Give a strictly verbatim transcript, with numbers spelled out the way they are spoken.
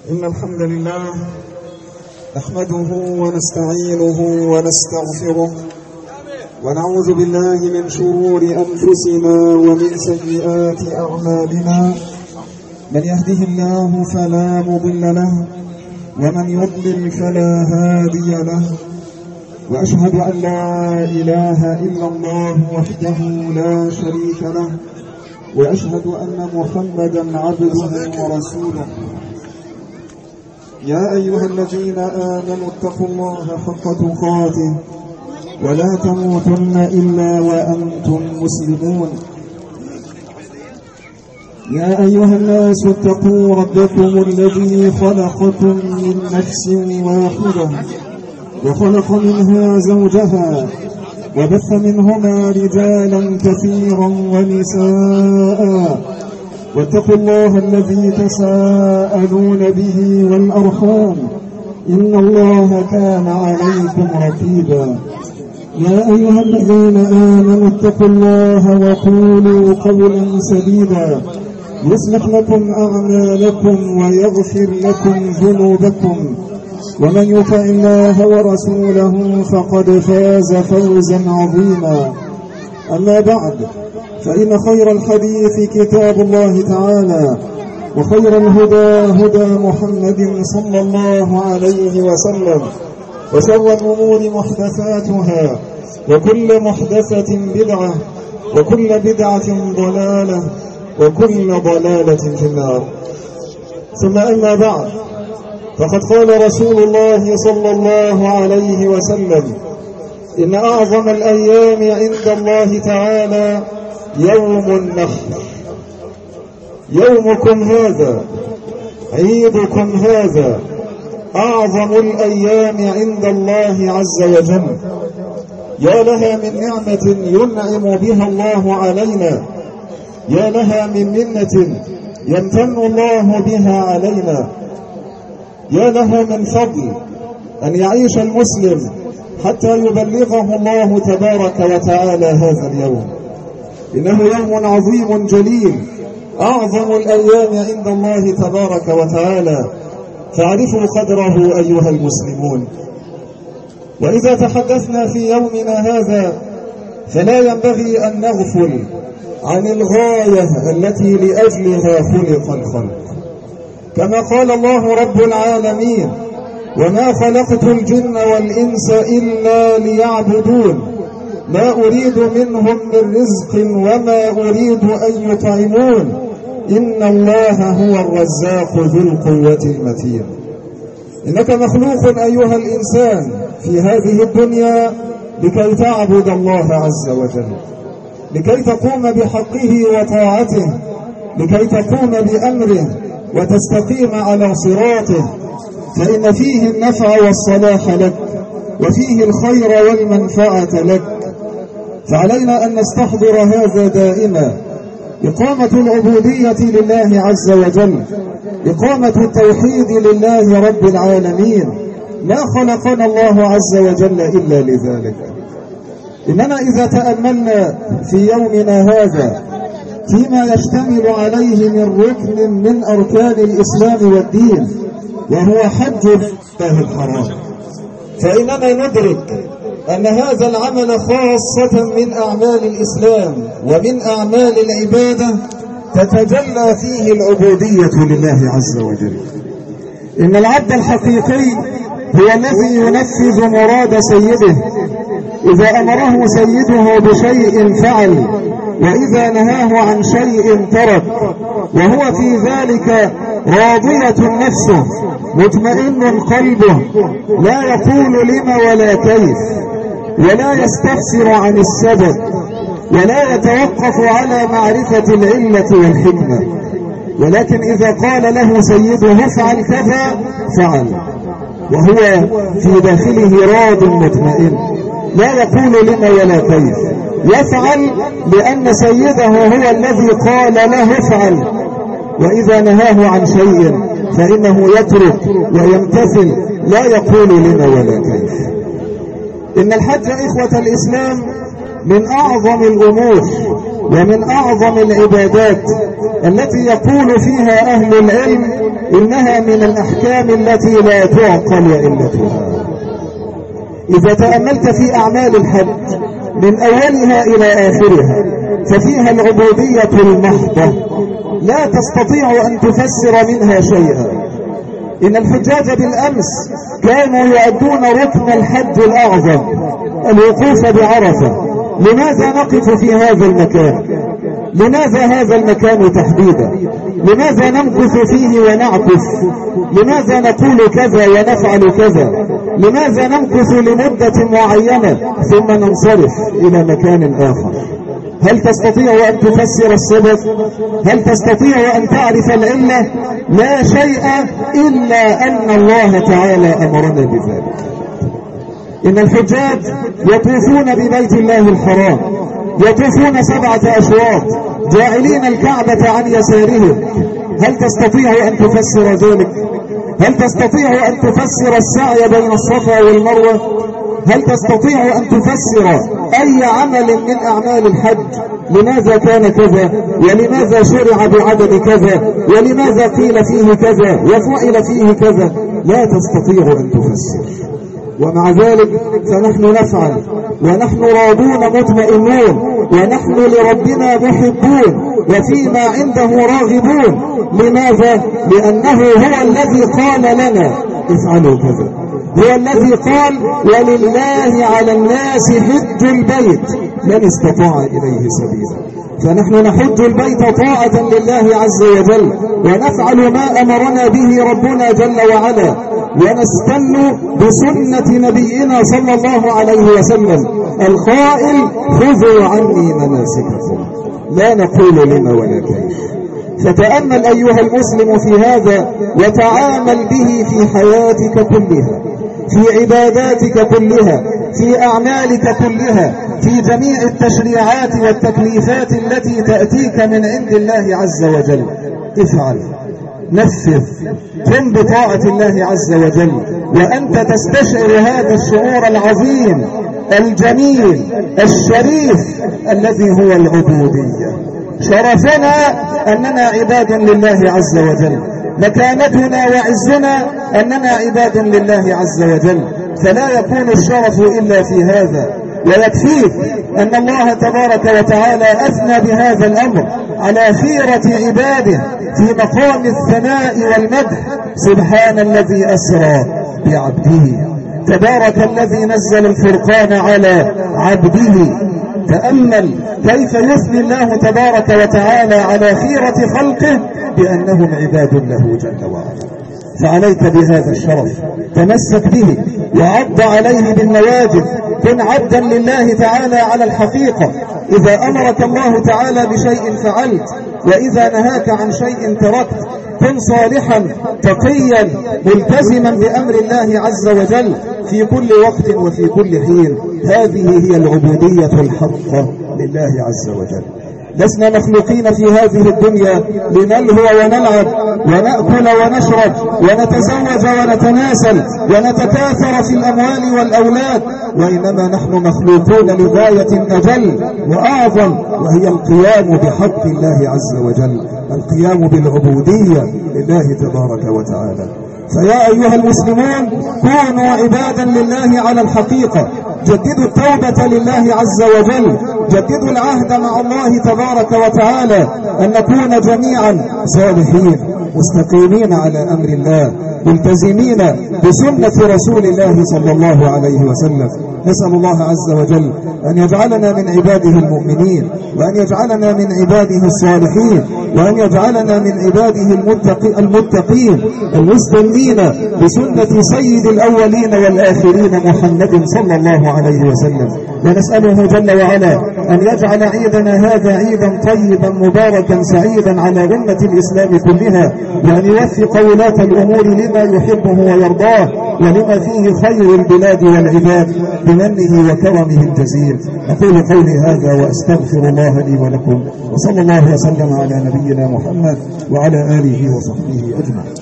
إن الحمد لله نحمده ونستعينه ونستغفره ونعوذ بالله من شرور أنفسنا ومن سيئات أعمالنا. من يهده الله فلا مضل له ومن يضلل فلا هادي له، وأشهد أن لا إله إلا الله وحده لا شريك له، وأشهد أن محمدا عبده ورسوله. يا أيها الذين آمنوا اتقوا الله حق تقاته ولا تموتن إلا وأنتم مسلمون. يا أيها الناس اتقوا ربكم الذي خلقكم من نفس واحدة وخلق منها زوجها وبث منهما رجالا كثيرا ونساء، واتقوا الله الذي تساءلون به والأرحام إن الله كان عليكم رقيبا. يا أيها الذين آمنوا اتقوا الله وقولوا قولا سديدا يصلح لكم أعمالكم ويغفر لكم ذنوبكم، ومن يطع الله ورسوله فقد فاز فوزا عظيما. أما بعد، فإن خير الحديث كتاب الله تعالى، وخير الهدى هدى محمد صلى الله عليه وسلم، وشر الأمور محدثاتها، وكل محدثة بدعة، وكل بدعة ضلالة، وكل ضلالة في النار. ثم أما بعد، فقد قال رسول الله صلى الله عليه وسلم: إن أعظم الأيام عند الله تعالى يوم النحر. يومكم هذا، عيدكم هذا، أعظم الأيام عند الله عز وجل. يا لها من نعمة ينعم بها الله علينا، يا لها من منة يمتن الله بها علينا، يا لها من فضل أن يعيش المسلم حتى يبلغه الله تبارك وتعالى هذا اليوم. إنه يوم عظيم جليل، أعظم الأيام عند الله تبارك وتعالى، فاعرفوا قدره أيها المسلمون. وإذا تحدثنا في يومنا هذا فلا ينبغي أن نغفل عن الغاية التي لأجلها خلق الخلق، كما قال الله رب العالمين: وما خلقت الجن والإنس إلا ليعبدون ما أريد منهم من رزق وما أريد أن يطعمون إن الله هو الرزاق ذو القوة المتين. إنك مخلوق أيها الإنسان في هذه الدنيا لكي تعبد الله عز وجل، لكي تقوم بحقه وطاعته، لكي تقوم بأمره وتستقيم على صراطه، فإن فيه النفع والصلاح لك، وفيه الخير والمنفعة لك. فعلينا أن نستحضر هذا دائما: إقامة العبودية لله عز وجل، إقامة التوحيد لله رب العالمين. ما خلقنا الله عز وجل إلا لذلك. إننا إذا تأملنا في يومنا هذا فيما يشتمل عليه من ركن من أركان الإسلام والدين، وهو حج الله الحرام، فإننا ندرك أن هذا العمل خاصة من أعمال الإسلام ومن أعمال العبادة تتجلى فيه العبودية لله عز وجل. إن العبد الحقيقي هو الذي ينفذ مراد سيده، إذا أمره سيده بشيء فعل، وإذا نهاه عن شيء ترك، وهو في ذلك راضية نفسه مطمئن قلبه، لا يقول لما ولا كيف، ولا يستفسر عن السبب، ولا يتوقف على معرفة العلة والحكمة، ولكن إذا قال له سيده افعل كذا فعل، وهو في داخله راض مطمئن، لا يقول لما ولا كيف، يفعل لأن سيده هو الذي قال له افعل، وإذا نهاه عن شيء فإنه يترك ويمتثل، لا يقول لما ولا كيف. إن الحج إخوة الإسلام من أعظم الأمور ومن أعظم العبادات التي يقول فيها أهل العلم إنها من الأحكام التي لا تعقل علتها. إذا تأملت في أعمال الحج من أولها إلى آخرها ففيها العبودية المحضة، لا تستطيع أن تفسر منها شيئا. إن الحجاج بالأمس كانوا يؤدون ركن الحج الأعظم الوقوف بعرفة. لماذا نقف في هذا المكان؟ لماذا هذا المكان تحديدا؟ لماذا نمكث فيه ونعكف؟ لماذا نقول كذا ونفعل كذا؟ لماذا نمكث لمدة معينة ثم ننصرف إلى مكان آخر؟ هل تستطيع أن تفسر السبب؟ هل تستطيع أن تعرف العلة؟ لا شيء إلا أن الله تعالى أمرنا بذلك. إن الحجاج يطوفون ببيت الله الحرام، يطوفون سبعة أشواط جاعلين الكعبة عن يسارهم. هل تستطيع أن تفسر ذلك؟ هل تستطيع أن تفسر السعي بين الصفا والمروة؟ هل تستطيع أن تفسر أي عمل من أعمال الحج؟ لماذا كان كذا؟ ولماذا شرع بعدد كذا؟ ولماذا قيل فيه كذا وفعل فيه كذا؟ لا تستطيع أن تفسر. ومع ذلك فنحن نفعل، ونحن راضون مطمئنون، ونحن لربنا محبون، وفيما عنده راغبون. لماذا؟ لأنه هو الذي قال لنا افعلوا كذا، هو الذي قال ولله على الناس حج البيت من استطاع إليه سبيلا. فنحن نحج البيت طاعة لله عز وجل، ونفعل ما أمرنا به ربنا جل وعلا، ونستن بسنة نبينا صلى الله عليه وسلم القائل خذوا عني مناسككم، لا نقول لما ولا كيف. فتأمل أيها المسلم في هذا وتعامل به في حياتك كلها، في عباداتك كلها، في أعمالك كلها، في جميع التشريعات والتكليفات التي تأتيك من عند الله عز وجل. افعل، نفذ، قم بطاعة الله عز وجل، وأنت تستشعر هذا الشعور العظيم الجميل الشريف الذي هو العبودية. شرفنا أننا عباد لله عز وجل، مكانتنا وعزنا أننا عباد لله عز وجل، فلا يكون الشرف إلا في هذا. ويكفيك أن الله تبارك وتعالى أثنى بهذا الأمر على خيرة عباده في مقام الثناء والمدح: سبحان الذي أسرى بعبده، تبارك الذي نزل الفرقان على عبده. تأمل كيف يثني الله تبارك وتعالى على خيرة خلقه بأنهم عباد له جل وعلا. فعليك بهذا الشرف، تمسك به وعض عليه بالنواجذ، كن عبدا لله تعالى على الحقيقة. إذا أمرك الله تعالى بشيء فعلت، وإذا نهاك عن شيء تركت. كن صالحا تقيا ملتزما بأمر الله عز وجل في كل وقت وفي كل حين. هذه هي العبودية الحقة لله عز وجل. لسنا مخلوقين في هذه الدنيا لنلهو ونلعب ونأكل ونشرب ونتزوج ونتناسل ونتكاثر في الأموال والأولاد، وإنما نحن مخلوقون لغاية أجل وأعظم، وهي القيام بحق الله عز وجل، القيام بالعبودية لله تبارك وتعالى. فيا أيها المسلمون كونوا عبادا لله على الحقيقة، جددوا التوبة لله عز وجل، جددوا العهد مع الله تبارك وتعالى أن نكون جميعا صالحين مستقيمين على أمر الله، ملتزمين بسنة رسول الله صلى الله عليه وسلم. نسأل الله عز وجل أن يجعلنا من عباده المؤمنين، وأن يجعلنا من عباده الصالحين، وأن يجعلنا من عباده المتقي المتقين المستنين بسنة سيد الأولين والآخرين محمد صلى الله عليه وسلم. ونسأله جل وعلا أن يجعل عيدنا هذا عيدا طيبا مباركا سعيدا على أمة الإسلام كلها، وأن يوفق ولاة الأمور لما يحبه ويرضاه ولما فيه خير البلاد والعباد بمنه وكرمه الجزيل. أقول قولي هذا وأستغفر الله لي ولكم، وصلى الله وسلم على نبينا محمد وعلى آله وصحبه أجمعين.